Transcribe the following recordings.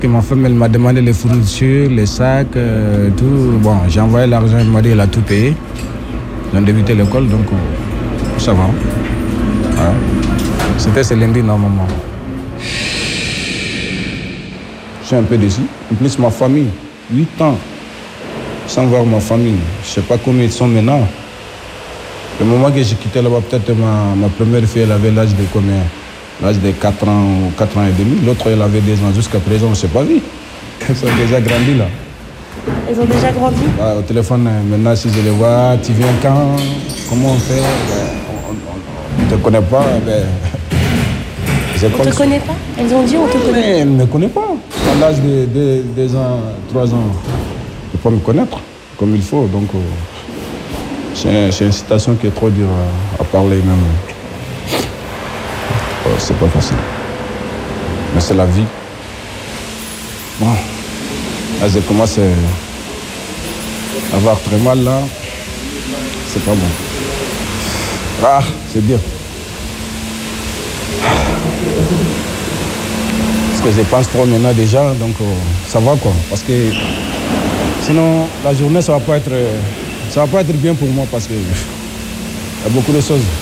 Ma femme, elle m'a demandé les fournitures, les sacs, tout. Bon, j'ai envoyé l'argent, elle m'a dit qu'elle a tout payé. Ils ont débuté l'école, donc ça va. Voilà. C'était ce lundi normalement. Je suis un peu déçu. En plus, ma famille, 8 ans, sans voir ma famille. Je ne sais pas combien ils sont maintenant. Le moment que j'ai quitté là-bas, peut-être ma première fille, elle avait l'âge de combien? L'âge de 4 ans ou 4 ans et demi. L'autre, elle avait 2 ans. Jusqu'à présent, on ne s'est pas vu. Ils sont déjà grandis là. Ils ont déjà grandi? Au téléphone, maintenant, si je les vois, tu viens quand? Comment on fait? On ne te connaît pas. On ne te connaît pas? Elles ont dit on te connaît? Mais elles ne me connaissent pas. À l'âge de 2 ans, 3 ans, il ne faut pas me connaître comme il faut. Donc, c'est une citation qui est trop dure à parler même. C'est pas facile. Mais c'est la vie. Bon. Là, je commence à avoir très mal là. C'est pas bon. Ah, c'est bien. Parce que je pense trop maintenant déjà, donc ça va quoi. Parce que sinon, la journée, ça va pas être bien pour moi parce que il y a beaucoup de choses.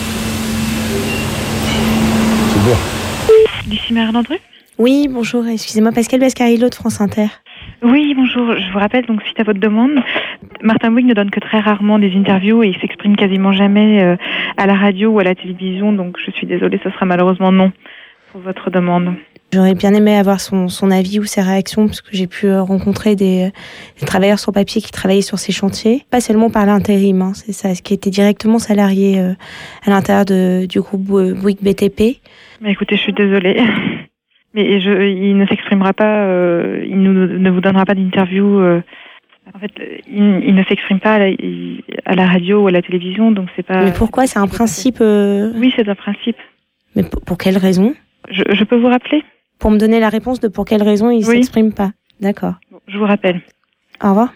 C'est bien. Lucie Marie-Landru ? Oui, bonjour, excusez-moi, Pascal Bascarillo de France Inter. Oui, bonjour, je vous rappelle, donc suite à votre demande, Martin Bouygues ne donne que très rarement des interviews et il s'exprime quasiment jamais à la radio ou à la télévision, donc je suis désolée, ce sera malheureusement non pour votre demande. J'aurais bien aimé avoir son avis ou ses réactions, parce que j'ai pu rencontrer des travailleurs sur papier qui travaillaient sur ces chantiers, pas seulement par l'intérim, hein, c'est ça, ce qui était directement salarié à l'intérieur du groupe Bouygues BTP. Mais écoutez, je suis désolée. Mais il ne s'exprimera pas, il ne vous donnera pas d'interview. En fait, il ne s'exprime pas à la radio ou à la télévision, donc c'est pas... Mais pourquoi? C'est un principe Oui, c'est un principe. Mais pour quelle raison? Je peux vous rappeler? Pour me donner la réponse de pour quelle raison il ne s'exprime pas. D'accord. Bon, je vous rappelle. Au revoir.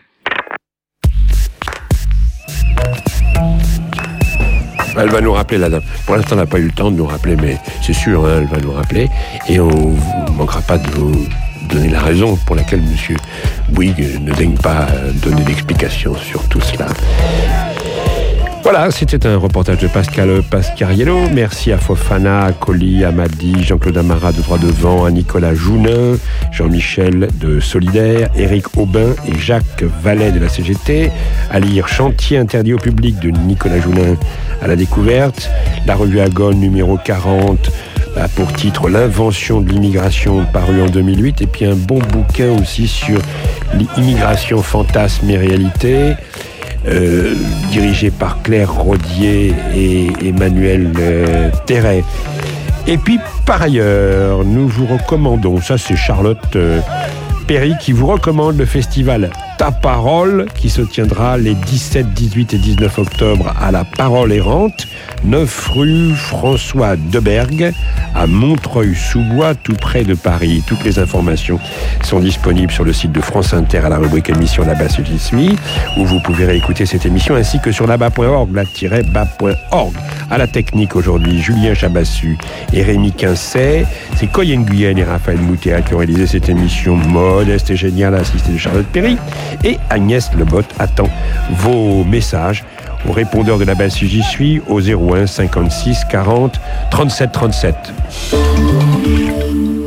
Elle va nous rappeler, la dame. Pour l'instant, elle n'a pas eu le temps de nous rappeler, mais c'est sûr, hein, elle va nous rappeler. Et on ne manquera pas de vous donner la raison pour laquelle M. Bouygues ne daigne pas donner d'explications sur tout cela. Voilà, c'était un reportage de Pascal Pascariello. Merci à Fofana, à Colli, à Madi, Jean-Claude Amara de Droit Devant, à Nicolas Jounin, Jean-Michel de Solidaire, Éric Aubin et Jacques Vallet de la CGT. À lire Chantier interdit au public de Nicolas Jounin à la découverte. La revue Agone numéro 40 a pour titre L'invention de l'immigration, paru en 2008. Et puis un bon bouquin aussi sur l'immigration, fantasme et réalité. Dirigé par Claire Rodier et Emmanuel Terret. Et puis, par ailleurs, nous vous recommandons, ça c'est Charlotte Perry qui vous recommande le festival Ta Parole, qui se tiendra les 17, 18 et 19 octobre à la Parole Errante, 9 rue François Debergue, à Montreuil-sous-Bois, tout près de Paris. Toutes les informations sont disponibles sur le site de France Inter à la rubrique émission Là-bas si j'y suis, où vous pouvez réécouter cette émission, ainsi que sur là-bas.org, là-bas.org. À la technique aujourd'hui, Julien Chabassu et Rémi Quincet. C'est Coy Nguyen et Raphaël Moutéa qui ont réalisé cette émission modeste et géniale, assistée de Charlotte Perry. Et Agnès Lebotte attend vos messages au répondeur de Là-bas si j'y suis au 01 56 40 37 37.